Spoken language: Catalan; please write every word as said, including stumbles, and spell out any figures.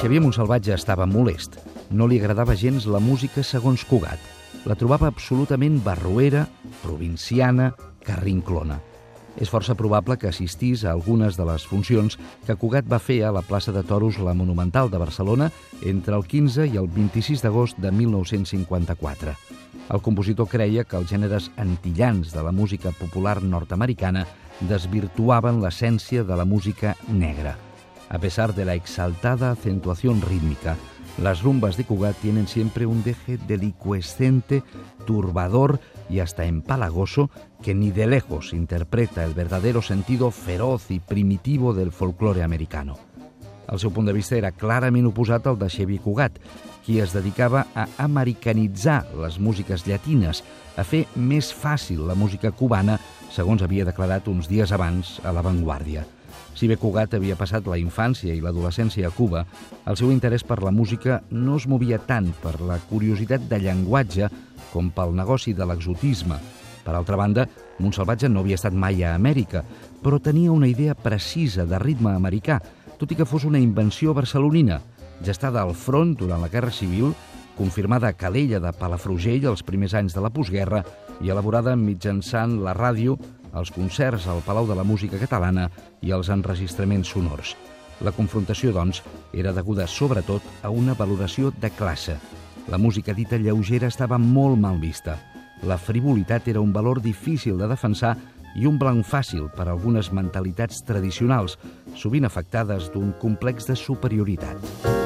Xavier Montsalvatge estava molest. No li agradava gens la música segons Cugat. La trobava absolutament barroera, provinciana, carrinclona. És força probable que assistís a algunes de les funcions que Cugat va fer a la plaça de Toros La Monumental de Barcelona entre el quinze i el vint-i-sis d'agost de mil nou-cents cinquanta-quatre. El compositor creia que els gèneres antillans de la música popular nord-americana desvirtuaven l'essència de la música negra. A pesar de la exaltada acentuación rítmica, las rumbas de Cugat tienen siempre un deje delicuescente, turbador y hasta empalagoso que ni de lejos interpreta el verdadero sentido feroz y primitivo del folclore americano. El seu punt de vista era clarament oposat al de Xavier Cugat, qui es dedicava a americanitzar les músiques llatines, a fer més fàcil la música cubana, segons havia declarat uns dies abans a La Vanguardia. Si bé Cugat havia passat la infància i l'adolescència a Cuba, el seu interès per la música no es movia tant per la curiositat de llenguatge com pel negoci de l'exotisme. Per altra banda, Montsalvatge no havia estat mai a Amèrica, però tenia una idea precisa de ritme americà, tot i que fos una invenció barcelonina, gestada al front durant la Guerra Civil, confirmada a Calella de Palafrugell els primers anys de la postguerra i elaborada mitjançant la ràdio, els concerts al Palau de la Música Catalana i els enregistraments sonors. La confrontació, doncs, era deguda sobretot a una valoració de classe. La música dita lleugera estava molt mal vista. La frivolitat era un valor difícil de defensar i un blanc fàcil per a algunes mentalitats tradicionals, sovint afectades d'un complex de superioritat.